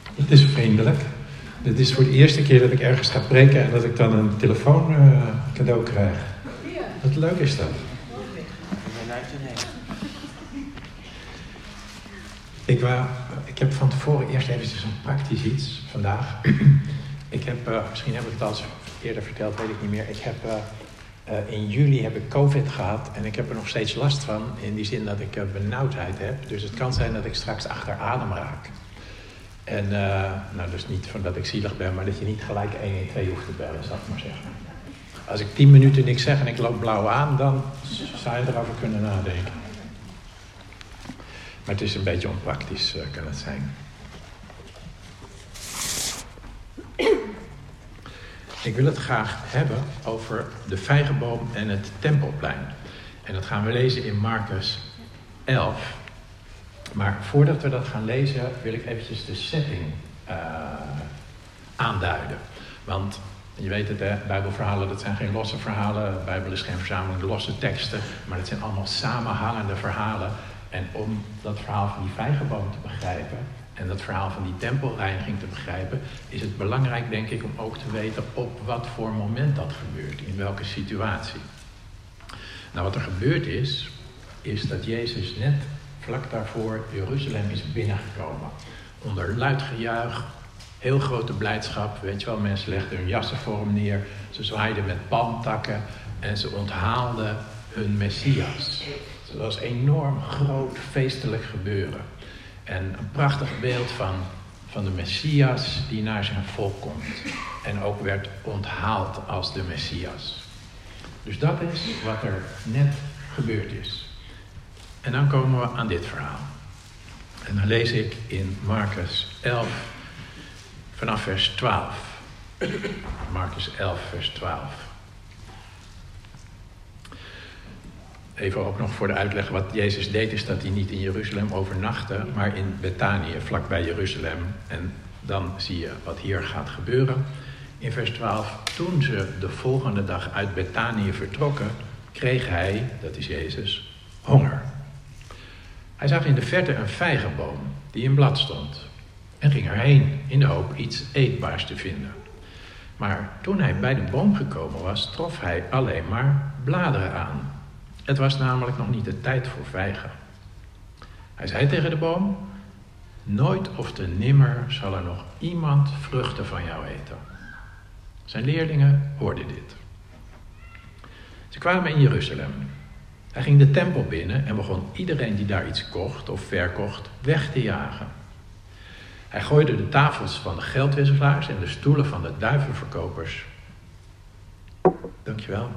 Het is vriendelijk. Dit is voor de eerste keer dat ik ergens ga preken en dat ik dan een telefoon cadeau krijg. Wat leuk is dat. Ik heb van tevoren eerst eventjes een praktisch iets vandaag. Misschien heb ik het al eerder verteld, weet ik niet meer. In juli heb ik COVID gehad en ik heb er nog steeds last van. In die zin dat ik benauwdheid heb. Dus het kan zijn dat ik straks achter adem raak. En dus niet van dat ik zielig ben, maar dat je niet gelijk 112 hoeft te bellen, zal ik maar zeggen. Als ik 10 minuten niks zeg en ik loop blauw aan, dan zou je erover kunnen nadenken. Maar het is een beetje onpraktisch, kan het zijn. Ik wil het graag hebben over de vijgenboom en het tempelplein. En dat gaan we lezen in Marcus 11. Maar voordat we dat gaan lezen, wil ik eventjes de setting aanduiden. Want je weet het, hè, Bijbelverhalen, dat zijn geen losse verhalen. De Bijbel is geen verzameling losse teksten, maar het zijn allemaal samenhangende verhalen. En om dat verhaal van die vijgenboom te begrijpen en dat verhaal van die tempelreiniging te begrijpen, is het belangrijk, denk ik, om ook te weten op wat voor moment dat gebeurt, in welke situatie. Nou, wat er gebeurd is dat Jezus net vlak daarvoor Jeruzalem is binnengekomen. Onder luid gejuich, heel grote blijdschap. Weet je wel, mensen legden hun jassen voor hem neer. Ze zwaaiden met palmtakken en ze onthaalden hun Messias. Het was een enorm groot feestelijk gebeuren. En een prachtig beeld van de Messias die naar zijn volk komt. En ook werd onthaald als de Messias. Dus dat is wat er net gebeurd is. En dan komen we aan dit verhaal. En dan lees ik in Marcus 11 vanaf vers 12. Marcus 11 vers 12. Even ook nog voor de uitleg. Wat Jezus deed is dat hij niet in Jeruzalem overnachtte, maar in Betanië, vlakbij Jeruzalem. En dan zie je wat hier gaat gebeuren. In vers 12. Toen ze de volgende dag uit Betanië vertrokken, kreeg hij, dat is Jezus, honger. Hij zag in de verte een vijgenboom die in blad stond en ging erheen in de hoop iets eetbaars te vinden. Maar toen hij bij de boom gekomen was, trof hij alleen maar bladeren aan. Het was namelijk nog niet de tijd voor vijgen. Hij zei tegen de boom: nooit of te nimmer zal er nog iemand vruchten van jou eten. Zijn leerlingen hoorden dit. Ze kwamen in Jeruzalem. Hij ging de tempel binnen en begon iedereen die daar iets kocht of verkocht weg te jagen. Hij gooide de tafels van de geldwisselaars en de stoelen van de duivenverkopers. Dankjewel.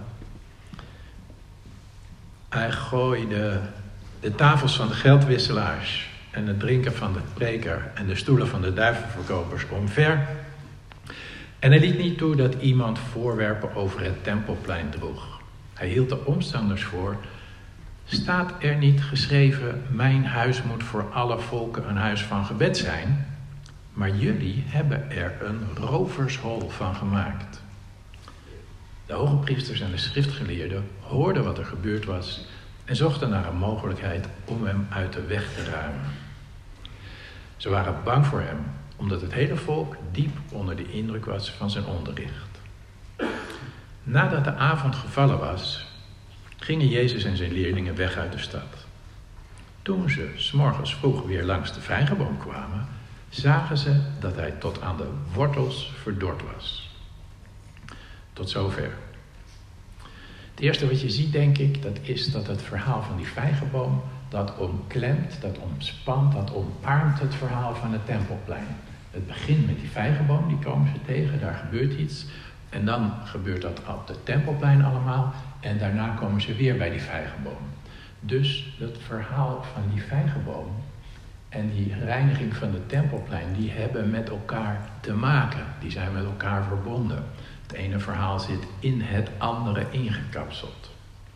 Hij gooide de tafels van de geldwisselaars en het drinken van de preker en de stoelen van de duivenverkopers omver. En hij liet niet toe dat iemand voorwerpen over het tempelplein droeg. Hij hield de omstanders voor: staat er niet geschreven, mijn huis moet voor alle volken een huis van gebed zijn? Maar jullie hebben er een rovershol van gemaakt. De hoge priesters en de schriftgeleerden hoorden wat er gebeurd was en zochten naar een mogelijkheid om hem uit de weg te ruimen. Ze waren bang voor hem, omdat het hele volk diep onder de indruk was van zijn onderricht. Nadat de avond gevallen was, gingen Jezus en zijn leerlingen weg uit de stad. Toen ze 's morgens vroeg weer langs de vijgenboom kwamen, zagen ze dat hij tot aan de wortels verdord was. Tot zover. Het eerste wat je ziet, denk ik, dat is dat het verhaal van die vijgenboom dat omklemt, dat omspant, dat omarmt het verhaal van het tempelplein. Het begint met die vijgenboom, die komen ze tegen, daar gebeurt iets. En dan gebeurt dat op het tempelplein allemaal. En daarna komen ze weer bij die vijgenboom. Dus dat verhaal van die vijgenboom en die reiniging van het tempelplein, die hebben met elkaar te maken. Die zijn met elkaar verbonden. Het ene verhaal zit in het andere ingekapseld.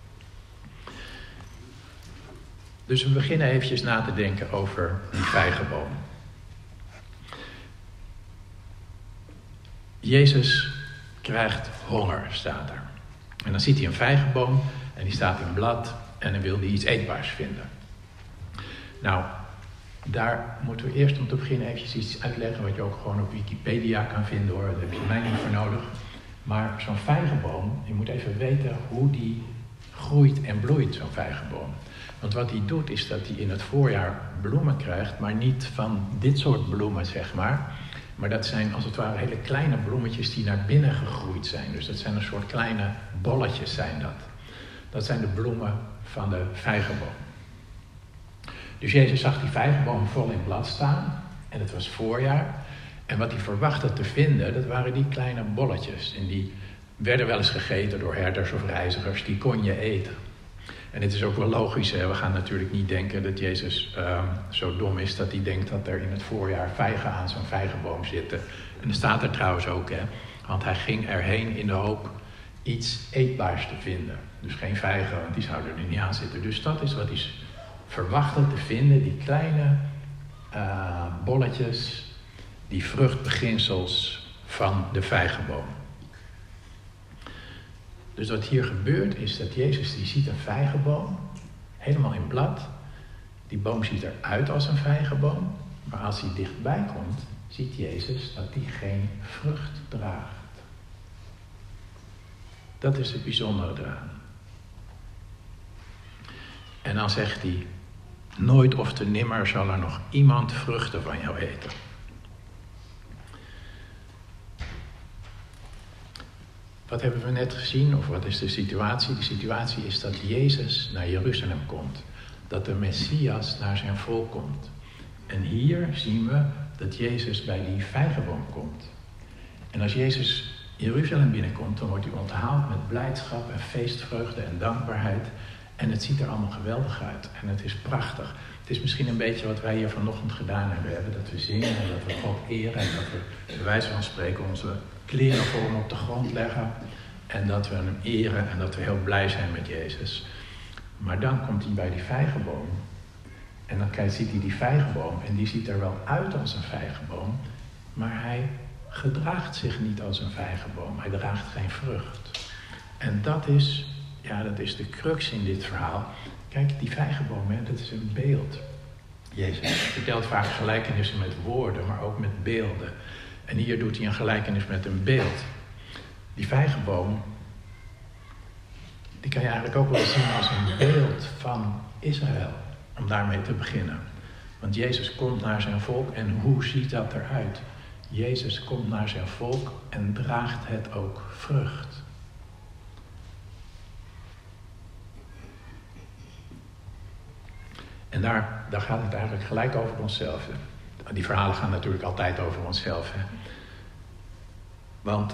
Dus we beginnen eventjes na te denken over die vijgenboom. Jezus krijgt honger, staat er. En dan ziet hij een vijgenboom en die staat in blad en dan wil hij iets eetbaars vinden. Nou, Daar moeten we eerst om te beginnen eventjes iets uitleggen wat je ook gewoon op Wikipedia kan vinden hoor. Daar heb je mij niet voor nodig. Maar zo'n vijgenboom, je moet even weten hoe die groeit en bloeit, zo'n vijgenboom. Want wat hij doet is dat hij in het voorjaar bloemen krijgt, maar niet van dit soort bloemen zeg maar. Maar dat zijn als het ware hele kleine bloemetjes die naar binnen gegroeid zijn. Dus dat zijn een soort kleine bolletjes zijn dat. Dat zijn de bloemen van de vijgenboom. Dus Jezus zag die vijgenboom vol in blad staan. En het was voorjaar. En wat hij verwachtte te vinden, dat waren die kleine bolletjes. En die werden wel eens gegeten door herders of reizigers. Die kon je eten. En het is ook wel logisch, hè? We gaan natuurlijk niet denken dat Jezus zo dom is dat hij denkt dat er in het voorjaar vijgen aan zo'n vijgenboom zitten. En dat staat er trouwens ook, hè? Want hij ging erheen in de hoop iets eetbaars te vinden. Dus geen vijgen, want die zouden er niet aan zitten. Dus dat is wat hij verwachtte te vinden, die kleine bolletjes, die vruchtbeginsels van de vijgenboom. Dus wat hier gebeurt is dat Jezus die ziet een vijgenboom, helemaal in blad. Die boom ziet eruit als een vijgenboom, maar als hij dichtbij komt, ziet Jezus dat die geen vrucht draagt. Dat is het bijzondere eraan. En dan zegt hij, nooit of te nimmer zal er nog iemand vruchten van jou eten. Wat hebben we net gezien, of wat is de situatie? De situatie is dat Jezus naar Jeruzalem komt. Dat de Messias naar zijn volk komt. En hier zien we dat Jezus bij die vijgenboom komt. En als Jezus Jeruzalem binnenkomt, dan wordt hij onthaald met blijdschap en feestvreugde en dankbaarheid. En het ziet er allemaal geweldig uit. En het is prachtig. Het is misschien een beetje wat wij hier vanochtend gedaan hebben. Dat we zingen en dat we God eren. En dat we bij wijze van spreken onze kleren voor hem op de grond leggen. En dat we hem eren en dat we heel blij zijn met Jezus. Maar dan komt hij bij die vijgenboom. En dan ziet hij die vijgenboom. En die ziet er wel uit als een vijgenboom. Maar hij gedraagt zich niet als een vijgenboom. Hij draagt geen vrucht. En dat is de crux in dit verhaal. Kijk, die vijgenboom, dat is een beeld. Jezus vertelt vaak gelijkenissen met woorden, maar ook met beelden. En hier doet hij een gelijkenis met een beeld. Die vijgenboom, die kan je eigenlijk ook wel zien als een beeld van Israël. Om daarmee te beginnen. Want Jezus komt naar zijn volk en hoe ziet dat eruit? Jezus komt naar zijn volk en draagt het ook vrucht. En daar gaat het eigenlijk gelijk over onszelf. Die verhalen gaan natuurlijk altijd over onszelf. Hè? Want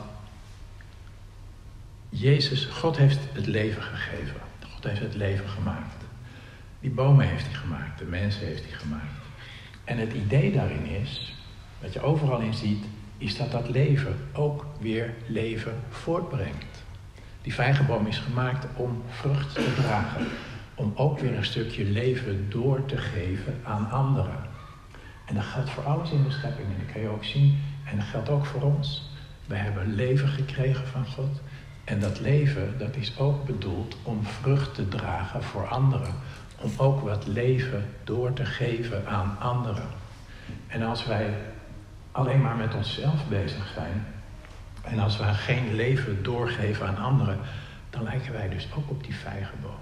God heeft het leven gegeven. God heeft het leven gemaakt. Die bomen heeft hij gemaakt. De mensen heeft hij gemaakt. En het idee daarin is, wat je overal in ziet, is dat dat leven ook weer leven voortbrengt. Die vijgenboom is gemaakt om vrucht te dragen. Om ook weer een stukje leven door te geven aan anderen. En dat geldt voor alles in de schepping. En dat kan je ook zien. En dat geldt ook voor ons. We hebben leven gekregen van God. En dat leven, dat is ook bedoeld om vrucht te dragen voor anderen. Om ook wat leven door te geven aan anderen. En als wij alleen maar met onszelf bezig zijn. En als we geen leven doorgeven aan anderen. Dan lijken wij dus ook op die vijgenboom.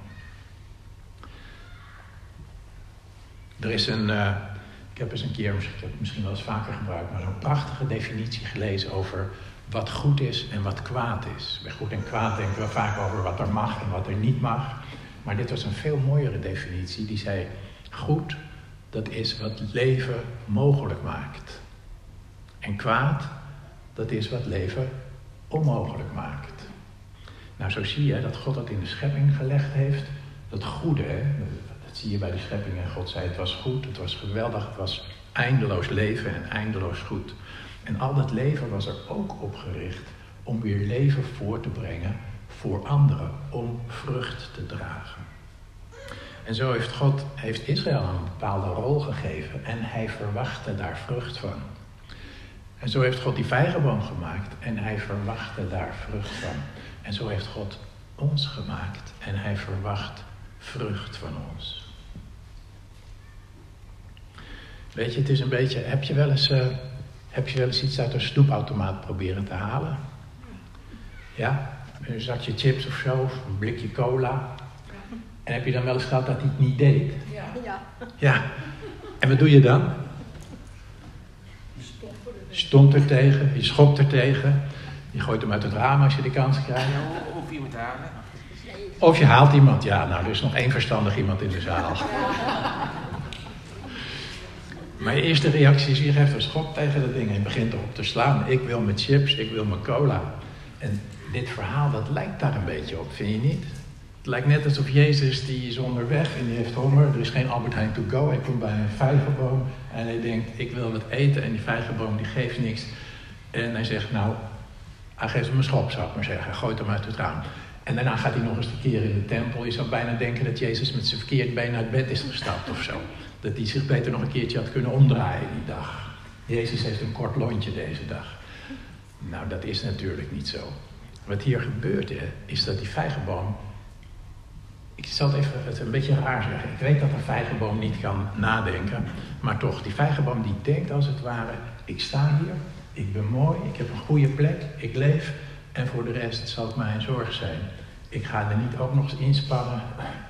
Er is ik heb eens een keer, misschien wel eens vaker gebruikt, maar een prachtige definitie gelezen over wat goed is en wat kwaad is. Bij goed en kwaad denken we vaak over wat er mag en wat er niet mag. Maar dit was een veel mooiere definitie. Die zei, goed, dat is wat leven mogelijk maakt. En kwaad, dat is wat leven onmogelijk maakt. Nou, zo zie je dat God dat in de schepping gelegd heeft. Dat goede, hè. Dat zie je bij de schepping. En God zei, het was goed, het was geweldig, het was eindeloos leven en eindeloos goed. En al dat leven was er ook op gericht om weer leven voor te brengen voor anderen, om vrucht te dragen. En zo heeft Israël een bepaalde rol gegeven en hij verwachtte daar vrucht van. En zo heeft God die vijgenboom gemaakt en hij verwachtte daar vrucht van. En zo heeft God ons gemaakt en hij verwacht vrucht van ons. Weet je, het is een beetje, heb je wel eens iets uit een snoepautomaat proberen te halen? Ja? Een zakje chips of zo, of een blikje cola. En heb je dan wel eens gehad dat hij het niet deed? Ja. En wat doe je dan? Stompt er tegen, je schopt er tegen. Je gooit hem uit het raam als je de kans krijgt. Of iemand halen. Of je haalt iemand. Ja, nou, er is nog één verstandig iemand in de zaal. Maar je eerste reactie is, je geeft een schop tegen dat ding en je begint erop te slaan. Ik wil mijn chips, ik wil mijn cola. En dit verhaal, dat lijkt daar een beetje op, vind je niet? Het lijkt net alsof Jezus, die is onderweg en die heeft honger. Er is geen Albert Heijn to go. Hij komt bij een vijgenboom en hij denkt, ik wil wat eten. En die vijgenboom die geeft niks. En hij zegt, nou, hij geeft hem een schop, zou ik maar zeggen. Hij gooit hem uit het raam. En daarna gaat hij nog eens een keer in de tempel. Je zou bijna denken dat Jezus met zijn verkeerd been uit bed is gestapt of zo. Dat hij zich beter nog een keertje had kunnen omdraaien die dag. Jezus heeft een kort lontje deze dag. Nou, dat is natuurlijk niet zo. Wat hier gebeurt is dat die vijgenboom... Ik zal het een beetje raar zeggen. Ik weet dat een vijgenboom niet kan nadenken. Maar toch, die vijgenboom die denkt als het ware... Ik sta hier, ik ben mooi, ik heb een goede plek, ik leef... En voor de rest zal het mij een zorg zijn. Ik ga er niet ook nog eens inspannen...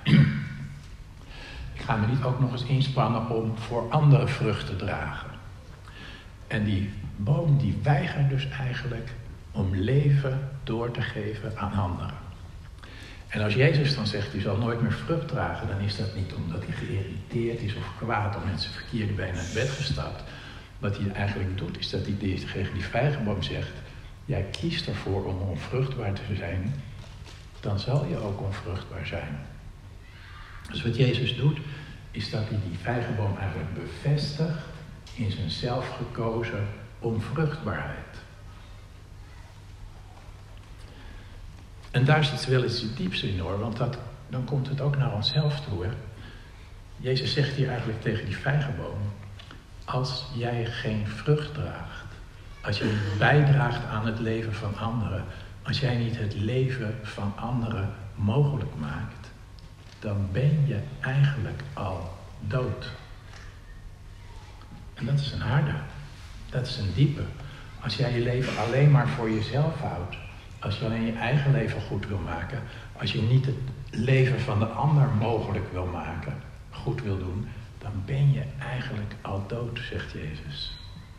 Ik ga me niet ook nog eens inspannen om voor anderen vrucht te dragen. En die boom die weigert dus eigenlijk om leven door te geven aan anderen. En als Jezus dan zegt, u zal nooit meer vrucht dragen, dan is dat niet omdat hij geïrriteerd is of kwaad of met zijn verkeerde been uit bed gestapt. Wat hij eigenlijk doet, is dat hij tegen die vijgenboom zegt, jij kiest ervoor om onvruchtbaar te zijn, dan zal je ook onvruchtbaar zijn. Dus wat Jezus doet, is dat hij die vijgenboom eigenlijk bevestigt in zijn zelfgekozen onvruchtbaarheid. En daar zit wel iets dieps in hoor, want dan komt het ook naar onszelf toe. Hè? Jezus zegt hier eigenlijk tegen die vijgenboom, als jij geen vrucht draagt, als je niet bijdraagt aan het leven van anderen, als jij niet het leven van anderen mogelijk maakt, dan ben je eigenlijk al dood. En dat is een harde, dat is een diepe. Als jij je leven alleen maar voor jezelf houdt, als je alleen je eigen leven goed wil maken, als je niet het leven van de ander mogelijk wil maken, goed wil doen, dan ben je eigenlijk al dood, zegt Jezus.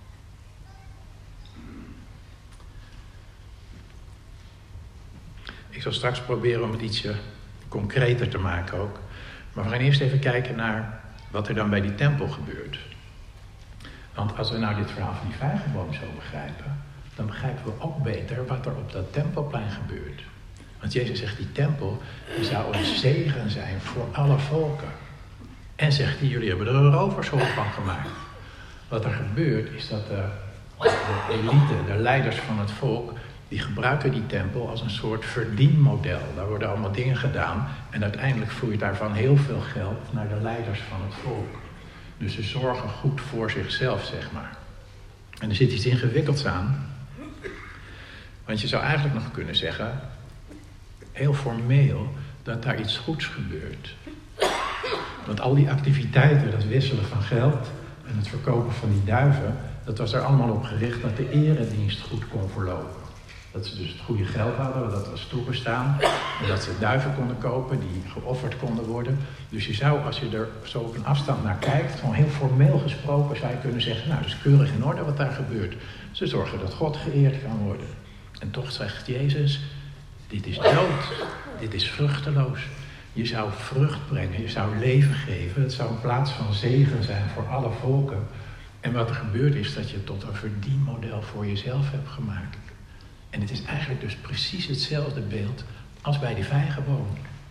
Ik zal straks proberen om het ietsje concreter te maken ook. Maar we gaan eerst even kijken naar wat er dan bij die tempel gebeurt. Want als we nou dit verhaal van die vijgenboom zo begrijpen, dan begrijpen we ook beter wat er op dat tempelplein gebeurt. Want Jezus zegt, die tempel die zou een zegen zijn voor alle volken. En zegt hij, jullie hebben er een rovershol van gemaakt. Wat er gebeurt is dat de elite, de leiders van het volk, die gebruiken die tempel als een soort verdienmodel. Daar worden allemaal dingen gedaan en uiteindelijk vloeit daarvan heel veel geld naar de leiders van het volk. Dus ze zorgen goed voor zichzelf, zeg maar. En er zit iets ingewikkelds aan. Want je zou eigenlijk nog kunnen zeggen, heel formeel, dat daar iets goeds gebeurt. Want al die activiteiten, dat wisselen van geld en het verkopen van die duiven, dat was er allemaal op gericht dat de eredienst goed kon verlopen. Dat ze dus het goede geld hadden, dat was toegestaan. En dat ze duiven konden kopen die geofferd konden worden. Dus je zou, als je er zo op een afstand naar kijkt, gewoon heel formeel gesproken zou je kunnen zeggen, nou, dat is keurig in orde wat daar gebeurt. Ze zorgen dat God geëerd kan worden. En toch zegt Jezus, dit is dood. Dit is vruchteloos. Je zou vrucht brengen, je zou leven geven. Het zou een plaats van zegen zijn voor alle volken. En wat er gebeurt is dat je het tot een verdienmodel voor jezelf hebt gemaakt. En het is eigenlijk dus precies hetzelfde beeld als bij die vijgenboom.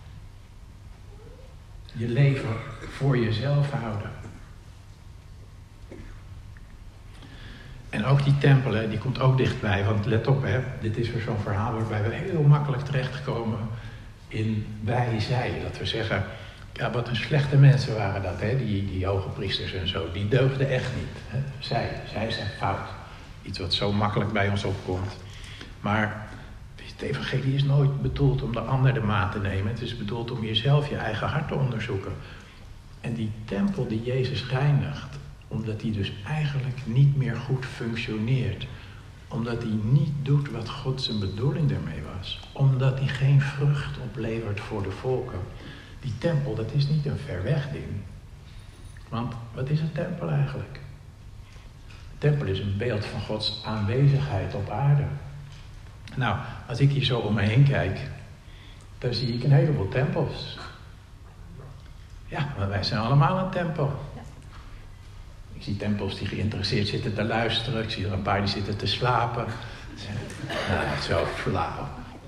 Je leven voor jezelf houden. En ook die tempel, hè, die komt ook dichtbij. Want let op, hè, dit is weer zo'n verhaal waarbij we heel makkelijk terechtkomen in wij-zij. Dat we zeggen, ja, wat een slechte mensen waren dat, hè, die hoge priesters en zo. Die deugden echt niet. Hè. Zij zijn fout. Iets wat zo makkelijk bij ons opkomt. Maar het evangelie is nooit bedoeld om de ander de maat te nemen. Het is bedoeld om jezelf, je eigen hart te onderzoeken. En die tempel die Jezus reinigt, Omdat hij dus eigenlijk niet meer goed functioneert. Omdat hij niet doet wat God zijn bedoeling daarmee was. Omdat hij geen vrucht oplevert voor de volken. Die tempel, dat is niet een ver weg ding. Want wat is een tempel eigenlijk? Een tempel is een beeld van Gods aanwezigheid op aarde. Nou, als ik hier zo om me heen kijk, dan zie ik een heleboel tempels. Ja, maar wij zijn allemaal een tempel. Ik zie tempels die geïnteresseerd zitten te luisteren. Ik zie er een paar die zitten te slapen. Nou, zo flauw.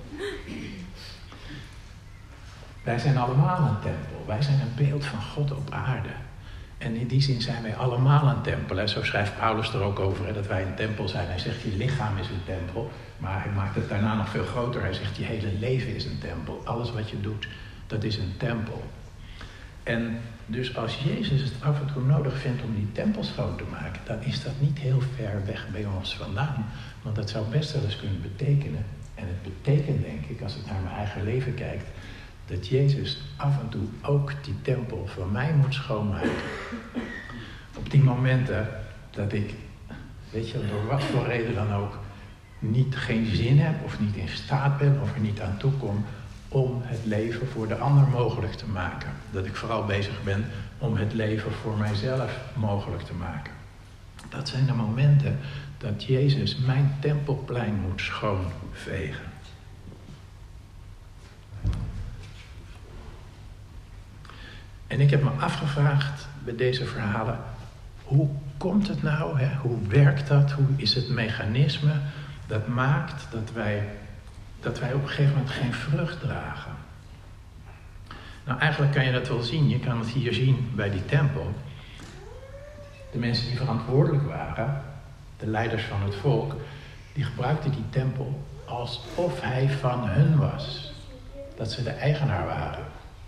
Wij zijn allemaal een tempel. Wij zijn een beeld van God op aarde. En in die zin zijn wij allemaal een tempel. En zo schrijft Paulus er ook over, hè, dat wij een tempel zijn. Hij zegt, je lichaam is een tempel. Maar hij maakt het daarna nog veel groter. Hij zegt, je hele leven is een tempel. Alles wat je doet, dat is een tempel. En dus als Jezus het af en toe nodig vindt om die tempel schoon te maken, dan is dat niet heel ver weg bij ons vandaan. Want dat zou best wel eens kunnen betekenen. En het betekent, denk ik, als ik naar mijn eigen leven kijk, dat Jezus af en toe ook die tempel voor mij moet schoonmaken. Op die momenten dat ik, weet je, door wat voor reden dan ook, geen zin heb of niet in staat ben of er niet aan toe kom om het leven voor de ander mogelijk te maken. Dat ik vooral bezig ben om het leven voor mijzelf mogelijk te maken. Dat zijn de momenten dat Jezus mijn tempelplein moet schoonvegen. En ik heb me afgevraagd bij deze verhalen, hoe komt het nou? Hè? Hoe werkt dat? Hoe is het mechanisme dat maakt dat wij op een gegeven moment geen vrucht dragen? Nou, eigenlijk kan je dat wel zien. Je kan het hier zien bij die tempel. De mensen die verantwoordelijk waren, de leiders van het volk, die gebruikten die tempel alsof hij van hun was. Dat ze de eigenaar waren.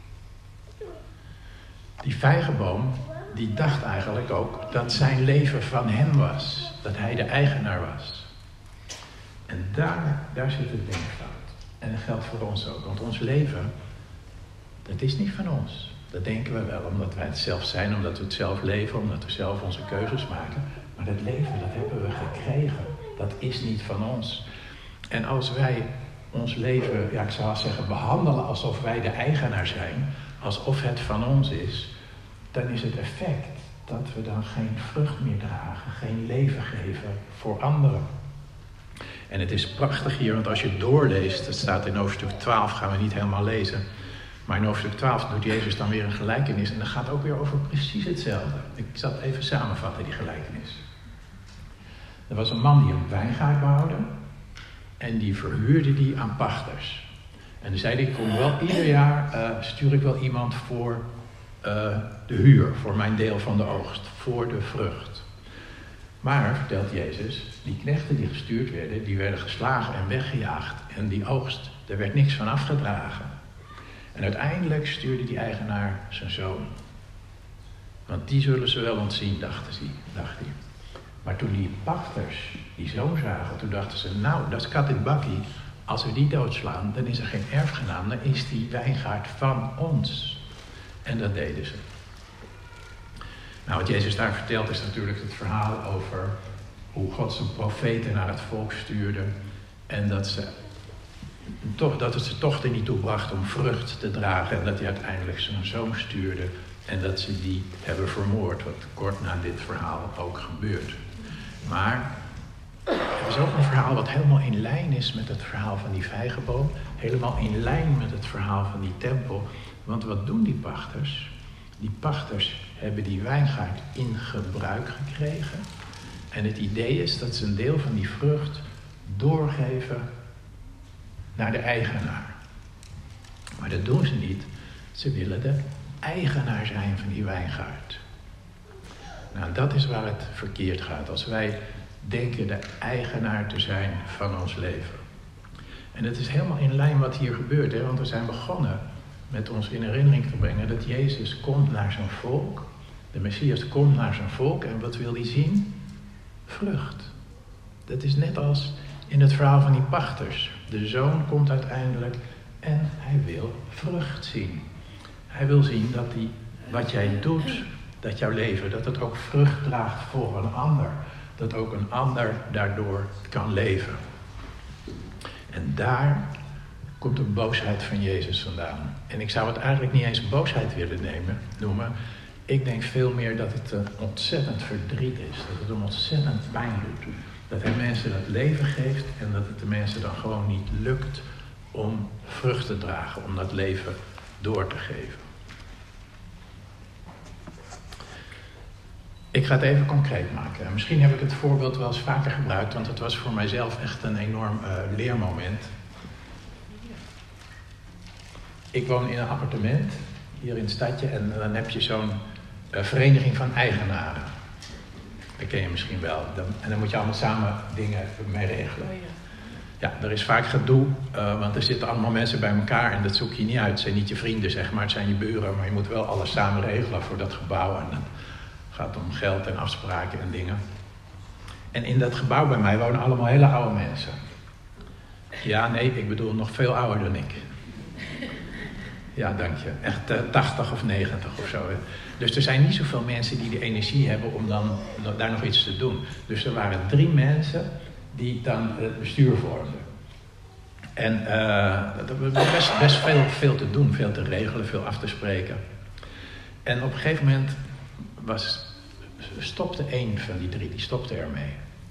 Die vijgenboom, die dacht eigenlijk ook dat zijn leven van hem was. Dat hij de eigenaar was. En daar zit het denkfout. En dat geldt voor ons ook. Want ons leven, dat is niet van ons. Dat denken we wel, omdat wij het zelf zijn, omdat we het zelf leven, omdat we zelf onze keuzes maken. Maar dat leven, dat hebben we gekregen. Dat is niet van ons. En als wij ons leven, ja, ik zou zeggen, behandelen alsof wij de eigenaar zijn, alsof het van ons is, dan is het effect dat we dan geen vrucht meer dragen, geen leven geven voor anderen. En het is prachtig hier, want als je doorleest, het staat in hoofdstuk 12, gaan we niet helemaal lezen, maar in hoofdstuk 12 doet Jezus dan weer een gelijkenis en dat gaat ook weer over precies hetzelfde. Ik zal het even samenvatten, die gelijkenis. Er was een man die een wijngaard bouwde en die verhuurde die aan pachters. En dan zei hij, ik kom wel ieder jaar, stuur ik wel iemand voor de huur, voor mijn deel van de oogst, voor de vrucht. Maar, vertelt Jezus, die knechten die gestuurd werden, die werden geslagen en weggejaagd. En die oogst, daar werd niks van afgedragen. En uiteindelijk stuurde die eigenaar zijn zoon. Want die zullen ze wel ontzien, dacht hij. Maar toen die pachters die zoon zagen, toen dachten ze, nou, dat is kat in bakkie. Als we die doodslaan, dan is er geen erfgenaam, dan is die wijngaard van ons. En dat deden ze. Nou, wat Jezus daar vertelt is natuurlijk het verhaal over hoe God zijn profeten naar het volk stuurde. En dat het ze toch er niet toe bracht om vrucht te dragen. En dat hij uiteindelijk zijn zoon stuurde. En dat ze die hebben vermoord. Wat kort na dit verhaal ook gebeurt. Maar er is ook een verhaal wat helemaal in lijn is met het verhaal van die vijgenboom. Helemaal in lijn met het verhaal van die tempel. Want wat doen die pachters? Die pachters hebben die wijngaard in gebruik gekregen. En het idee is dat ze een deel van die vrucht doorgeven naar de eigenaar. Maar dat doen ze niet. Ze willen de eigenaar zijn van die wijngaard. Nou, dat is waar het verkeerd gaat. Als wij denken de eigenaar te zijn van ons leven. En het is helemaal in lijn wat hier gebeurt. Hè? Want we zijn begonnen met ons in herinnering te brengen dat Jezus komt naar zijn volk. De Messias komt naar zijn volk en wat wil hij zien? Vrucht. Dat is net als in het verhaal van die pachters. De zoon komt uiteindelijk en hij wil vrucht zien. Hij wil zien dat wat jij doet, dat jouw leven, dat het ook vrucht draagt voor een ander. Dat ook een ander daardoor kan leven. En daar komt de boosheid van Jezus vandaan. En ik zou het eigenlijk niet eens boosheid willen noemen. Ik denk veel meer dat het een ontzettend verdriet is. Dat het hem ontzettend pijn doet. Dat hij mensen dat leven geeft en dat het de mensen dan gewoon niet lukt om vrucht te dragen. Om dat leven door te geven. Ik ga het even concreet maken. Misschien heb ik het voorbeeld wel eens vaker gebruikt, want het was voor mijzelf echt een enorm leermoment. Ik woon in een appartement hier in het stadje en dan heb je zo'n vereniging van eigenaren. Dat ken je misschien wel. En dan moet je allemaal samen dingen mee regelen. Ja, er is vaak gedoe, want er zitten allemaal mensen bij elkaar en dat zoek je niet uit. Het zijn niet je vrienden, zeg maar, het zijn je buren, maar je moet wel alles samen regelen voor dat gebouw. En dan gaat het om geld en afspraken en dingen. En in dat gebouw bij mij wonen allemaal hele oude mensen. Ja, nee, ik bedoel nog veel ouder dan ik. Ja, dank je. Echt 80 of 90 of zo. Hè. Dus er zijn niet zoveel mensen die de energie hebben om dan daar nog iets te doen. Dus er waren 3 mensen die dan het bestuur vormden. En er was best veel te doen, veel te regelen, veel af te spreken. En op een gegeven moment stopte 1 van die 3, die stopte ermee.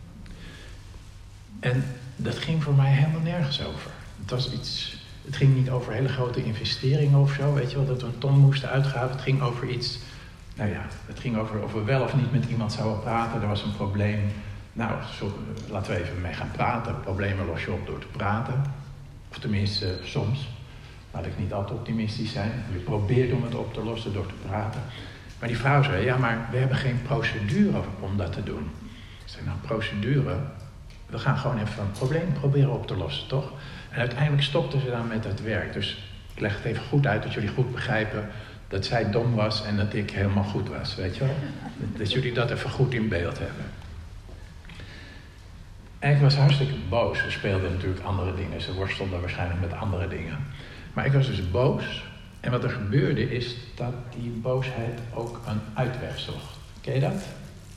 En dat ging voor mij helemaal nergens over. Het ging niet over hele grote investeringen of zo, weet je wel, dat we een ton moesten uitgaven. Het ging over iets, het ging over of we wel of niet met iemand zouden praten. Er was een probleem. Nou, laten we even mee gaan praten. Problemen los je op door te praten. Of tenminste, soms. Laat ik niet altijd optimistisch zijn. Je probeert om het op te lossen door te praten. Maar die vrouw zei, ja, maar we hebben geen procedure om dat te doen. Ik zei, nou, procedure? We gaan gewoon even een probleem proberen op te lossen, toch? En uiteindelijk stopten ze dan met het werk. Dus ik leg het even goed uit, dat jullie goed begrijpen dat zij dom was en dat ik helemaal goed was, weet je wel? Dat jullie dat even goed in beeld hebben. En ik was hartstikke boos. Ze speelden natuurlijk andere dingen. Ze worstelden waarschijnlijk met andere dingen. Maar ik was dus boos. En wat er gebeurde is dat die boosheid ook een uitweg zocht. Ken je dat?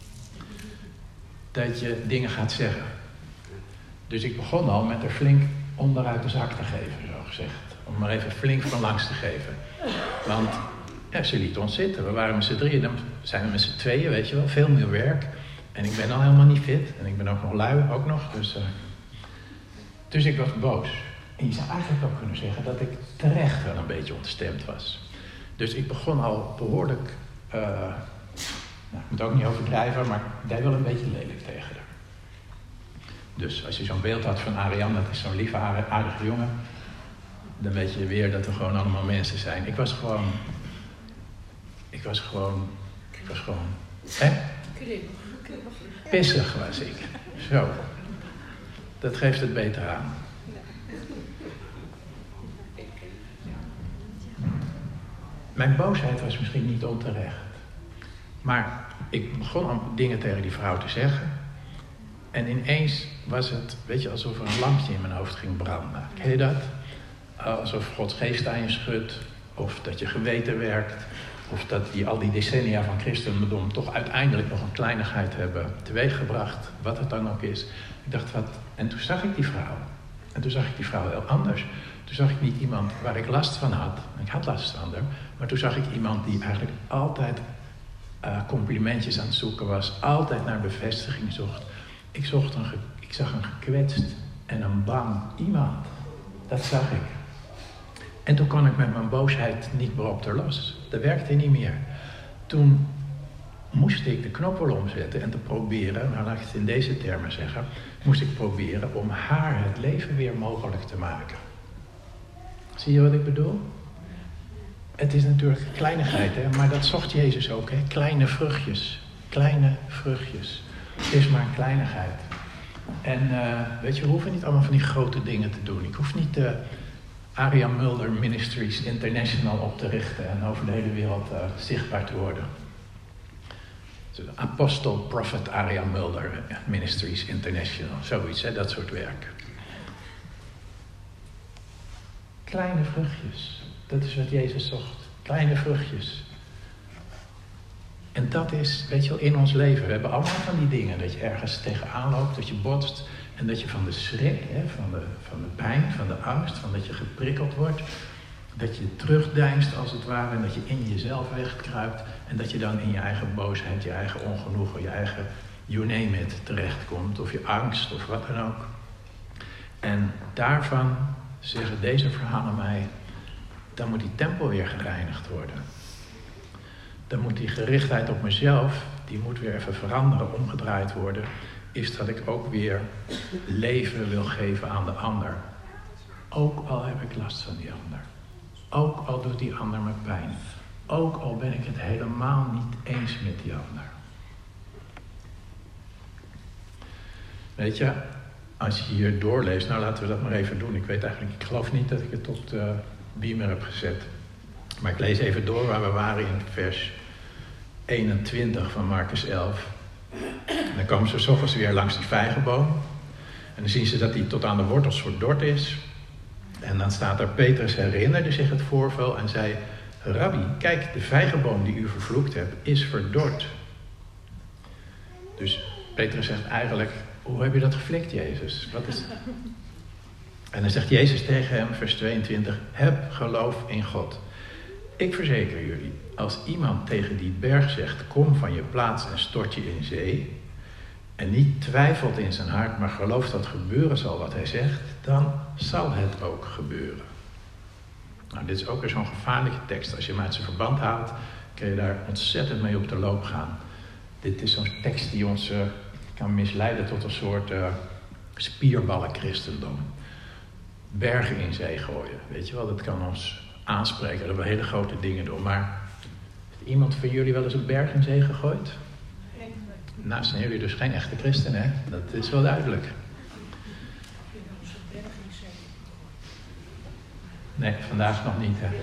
Dat je dingen gaat zeggen. Dus ik begon al met er flink onderuit de zak te geven, zo gezegd. Om maar even flink van langs te geven. Want ja, ze liet ons zitten. We waren met z'n 3, dan zijn we met z'n 2, weet je wel. Veel meer werk. En ik ben al helemaal niet fit. En ik ben ook nog lui, ook nog. Dus ik was boos. En je zou eigenlijk ook kunnen zeggen dat ik terecht wel een beetje ontstemd was. Dus ik begon al behoorlijk... ik moet ook niet overdrijven, maar ik deed wel een beetje lelijk tegen haar. Dus als je zo'n beeld had van Ariane, dat is zo'n lieve, aardige jongen, dan weet je weer dat we gewoon allemaal mensen zijn. Ik was gewoon... Hè? Pissig was ik. Zo. Dat geeft het beter aan. Mijn boosheid was misschien niet onterecht. Maar ik begon aan dingen tegen die vrouw te zeggen. En ineens was het, weet je, alsof er een lampje in mijn hoofd ging branden. Ken je dat? Alsof Gods geest aan je schudt. Of dat je geweten werkt. Of dat al die decennia van christendom toch uiteindelijk nog een kleinigheid hebben teweeggebracht. Wat het dan ook is. Ik dacht, wat? En toen zag ik die vrouw. En toen zag ik die vrouw heel anders. Toen zag ik niet iemand waar ik last van had. Ik had last van haar. Maar toen zag ik iemand die eigenlijk altijd complimentjes aan het zoeken was. Altijd naar bevestiging zocht. Ik zag een gekwetst en een bang iemand. Dat zag ik. En toen kon ik met mijn boosheid niet meer op de los. Dat werkte niet meer. Toen moest ik de knop wel omzetten en te proberen, nou laat ik het in deze termen zeggen, moest ik proberen om haar het leven weer mogelijk te maken. Zie je wat ik bedoel? Het is natuurlijk een kleinigheid, hè? Maar dat zocht Jezus ook, hè? Kleine vruchtjes. Kleine vruchtjes. Het is maar een kleinigheid. En weet je, we hoeven niet allemaal van die grote dingen te doen. Ik hoef niet de Ariane Mulder Ministries International op te richten en over de hele wereld zichtbaar te worden. Apostel Prophet Ariane Mulder Ministries International, zoiets, hè, dat soort werk. Kleine vruchtjes, dat is wat Jezus zocht. Kleine vruchtjes. En dat is, weet je wel, in ons leven. We hebben allemaal van die dingen. Dat je ergens tegenaan loopt, dat je botst. En dat je van de schrik, van de pijn, van de angst, van dat je geprikkeld wordt. Dat je terugdeinst als het ware. En dat je in jezelf wegkruipt. En dat je dan in je eigen boosheid, je eigen ongenoegen, je eigen you name it terechtkomt. Of je angst of wat dan ook. En daarvan zeggen deze verhalen mij, dan moet die tempel weer gereinigd worden. Dan moet die gerichtheid op mezelf, die moet weer even veranderen, omgedraaid worden. Is dat ik ook weer leven wil geven aan de ander. Ook al heb ik last van die ander. Ook al doet die ander me pijn. Ook al ben ik het helemaal niet eens met die ander. Weet je, als je hier doorleest, nou laten we dat maar even doen. Ik geloof niet dat ik het op de beamer heb gezet. Maar ik lees even door waar we waren in vers 21 van Marcus 11. En dan komen ze 's ochtends weer langs die vijgenboom. En dan zien ze dat die tot aan de wortels verdord is. En dan staat er, Petrus herinnerde zich het voorval en zei, Rabbi, kijk, de vijgenboom die u vervloekt hebt, is verdord. Dus Petrus zegt eigenlijk, hoe heb je dat geflikt, Jezus? Wat is... En dan zegt Jezus tegen hem, vers 22, heb geloof in God. Ik verzeker jullie, als iemand tegen die berg zegt, kom van je plaats en stort je in zee, en niet twijfelt in zijn hart, maar gelooft dat gebeuren zal wat hij zegt, dan zal het ook gebeuren. Nou, dit is ook weer zo'n gevaarlijke tekst. Als je hem uit zijn verband haalt, kun je daar ontzettend mee op de loop gaan. Dit is zo'n tekst die ons kan misleiden tot een soort spierballen-christendom. Bergen in zee gooien, weet je wel, dat kan ons aanspreken dat we hele grote dingen doen. Maar heeft iemand van jullie wel eens een berg in zee gegooid? Nou, zijn jullie dus geen echte christenen, hè? Dat is wel duidelijk. Nee, vandaag nog niet, hè?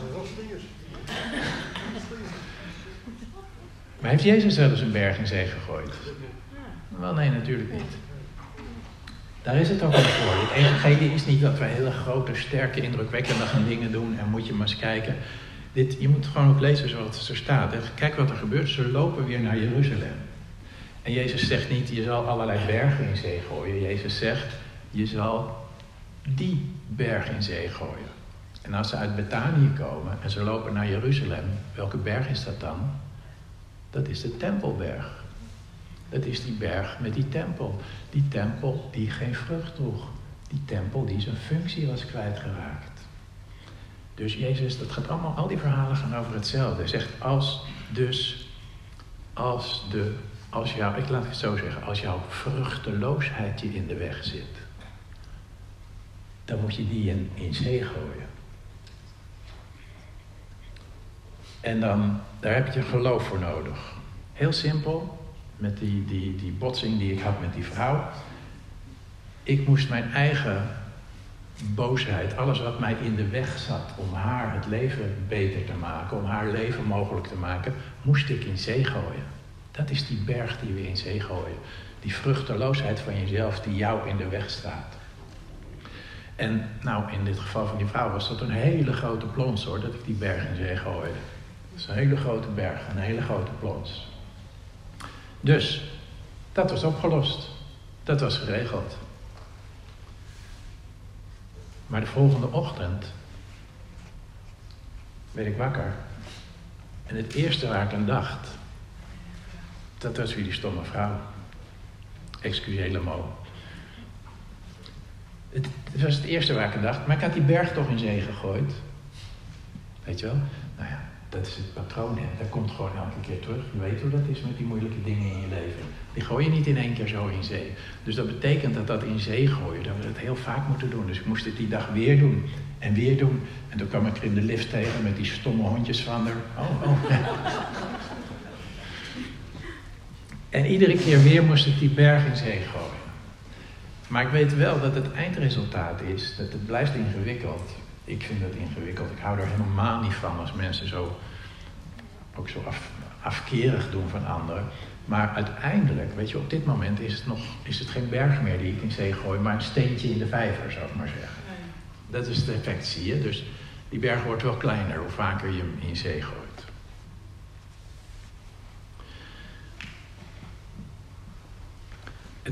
Maar heeft Jezus wel eens een berg in zee gegooid? Wel, nee, natuurlijk niet. Daar is het ook niet voor. Het evangelie is niet dat wij hele grote, sterke, indrukwekkende dingen doen en moet je maar eens kijken. Je moet gewoon ook lezen zoals het er staat. Hè. Kijk wat er gebeurt. Ze lopen weer naar Jeruzalem. En Jezus zegt niet, je zal allerlei bergen in zee gooien. Jezus zegt, je zal die berg in zee gooien. En als ze uit Betanië komen en ze lopen naar Jeruzalem, welke berg is dat dan? Dat is de Tempelberg. Dat is die berg met die tempel. Die tempel die geen vrucht droeg. Die tempel die zijn functie was kwijtgeraakt. Dus Jezus, dat gaat allemaal, al die verhalen gaan over hetzelfde. Hij zegt, ik laat het zo zeggen, als jouw vruchteloosheid je in de weg zit, dan moet je die in zee gooien. En dan, daar heb je geloof voor nodig. Heel simpel, met die botsing die ik had met die vrouw. Ik moest mijn eigen boosheid, alles wat mij in de weg zat om haar het leven beter te maken, om haar leven mogelijk te maken, moest ik in zee gooien. Dat is die berg die we in zee gooien. Die vruchteloosheid van jezelf die jou in de weg staat. En nou, in dit geval van die vrouw was dat een hele grote plons hoor, dat ik die berg in zee gooide. Dat is een hele grote berg, een hele grote plons. Dus, dat was opgelost. Dat was geregeld. Maar de volgende ochtend werd ik wakker. En het eerste waar ik aan dacht, dat was weer die stomme vrouw. Excusez le mot. Het was het eerste waar ik aan dacht, maar ik had die berg toch in zee gegooid. Weet je wel? Nou ja, dat is het patroon. Hè. Dat komt gewoon elke keer terug. Je weet hoe dat is met die moeilijke dingen in je leven. Die gooi je niet in één keer zo in zee. Dus dat betekent dat in zee gooien, dat we het heel vaak moeten doen. Dus ik moest het die dag weer doen. En weer doen. En toen kwam ik er in de lift tegen met die stomme hondjes van haar. Oh. En iedere keer weer moest ik die berg in zee gooien. Maar ik weet wel dat het eindresultaat is, dat het blijft ingewikkeld. Ik vind het ingewikkeld. Ik hou er helemaal niet van als mensen zo afkerig doen van anderen. Maar uiteindelijk, weet je, op dit moment is het geen berg meer die ik in zee gooi, maar een steentje in de vijver, zou ik maar zeggen. Dat is het effect, zie je. Dus die berg wordt wel kleiner hoe vaker je hem in zee gooit.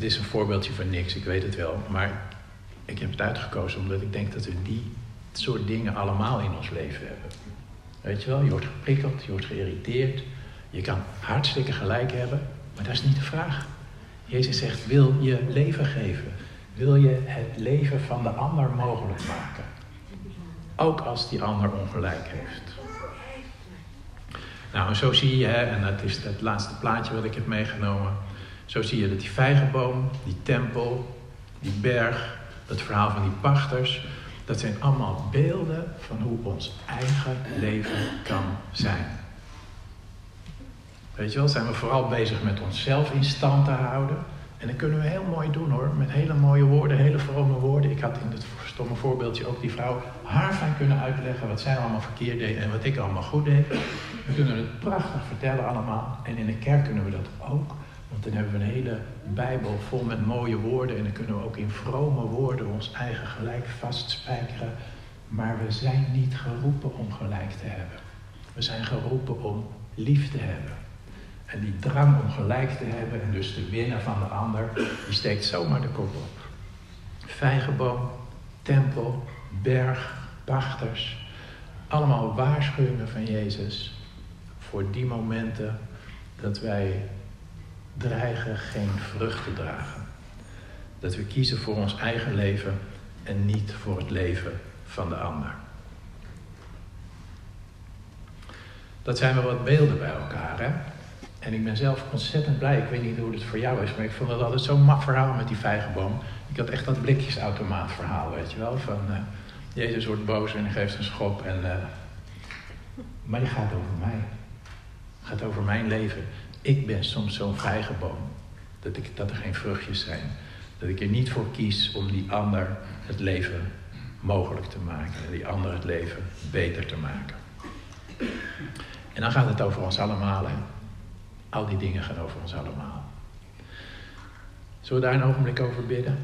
Het is een voorbeeldje van niks, ik weet het wel. Maar ik heb het uitgekozen omdat ik denk dat we die soort dingen allemaal in ons leven hebben. Weet je wel, je wordt geprikkeld, je wordt geïrriteerd. Je kan hartstikke gelijk hebben, maar dat is niet de vraag. Jezus zegt, wil je leven geven? Wil je het leven van de ander mogelijk maken? Ook als die ander ongelijk heeft. Nou, en zo zie je, en dat is het laatste plaatje wat ik heb meegenomen. Zo zie je dat die vijgenboom, die tempel, die berg, dat verhaal van die pachters. Dat zijn allemaal beelden van hoe ons eigen leven kan zijn. Weet je wel, zijn we vooral bezig met onszelf in stand te houden. En dat kunnen we heel mooi doen hoor, met hele mooie woorden, hele vrome woorden. Ik had in het stomme voorbeeldje ook die vrouw haar fijn kunnen uitleggen wat zij allemaal verkeerd deed en wat ik allemaal goed deed. We kunnen het prachtig vertellen allemaal. En in de kerk kunnen we dat ook. Want dan hebben we een hele Bijbel vol met mooie woorden. En dan kunnen we ook in vrome woorden ons eigen gelijk vastspijkeren. Maar we zijn niet geroepen om gelijk te hebben. We zijn geroepen om lief te hebben. En die drang om gelijk te hebben en dus te winnen van de ander, die steekt zomaar de kop op. Vijgenboom, tempel, berg, pachters. Allemaal waarschuwingen van Jezus voor die momenten dat wij dreigen geen vrucht te dragen. Dat we kiezen voor ons eigen leven en niet voor het leven van de ander. Dat zijn wel wat beelden bij elkaar, hè? En ik ben zelf ontzettend blij. Ik weet niet hoe het voor jou is, maar ik vond het altijd zo'n mak verhaal met die vijgenboom. Ik had echt dat blikjesautomaat verhaal, weet je wel. Van Jezus wordt boos en geeft een schop. Maar die gaat over mij. Het gaat over mijn leven. Ik ben soms zo'n vijgenboom. Dat er geen vruchtjes zijn. Dat ik er niet voor kies om die ander het leven mogelijk te maken. En die ander het leven beter te maken. En dan gaat het over ons allemaal, hè. Al die dingen gaan over ons allemaal. Zullen we daar een ogenblik over bidden?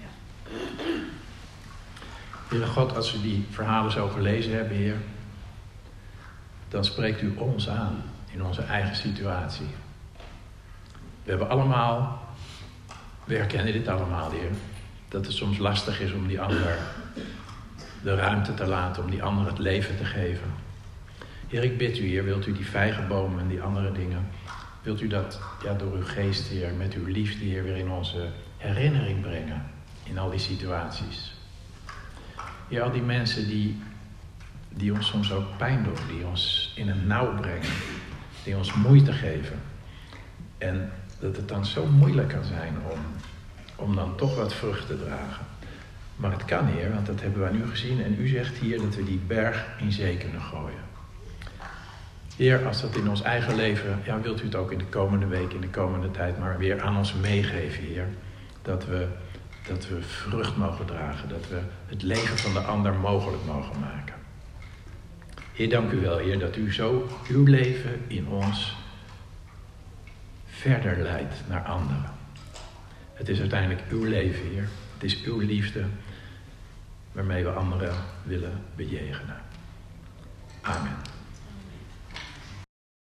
Heere God, als we die verhalen zo gelezen hebben, Heer, dan spreekt u ons aan in onze eigen situatie. We hebben allemaal, we herkennen dit allemaal, Heer, dat het soms lastig is om die ander de ruimte te laten, om die ander het leven te geven. Heer, ik bid u, Heer, wilt u die vijgenboom en die andere dingen, wilt u dat door uw geest, Heer, met uw liefde, Heer, weer in onze herinnering brengen. In al die situaties. Heer, al die mensen die ons soms ook pijn doen. Die ons in een nauw brengen. Die ons moeite geven. En dat het dan zo moeilijk kan zijn om dan toch wat vrucht te dragen. Maar het kan, Heer, want dat hebben wij nu gezien. En u zegt hier dat we die berg in zee kunnen gooien. Heer, als dat in ons eigen leven, wilt u het ook in de komende week, in de komende tijd, maar weer aan ons meegeven, Heer. Dat we vrucht mogen dragen, dat we het leven van de ander mogelijk mogen maken. Heer, dank u wel, Heer, dat u zo uw leven in ons verder leidt naar anderen. Het is uiteindelijk uw leven, Heer. Het is uw liefde waarmee we anderen willen bejegenen. Amen.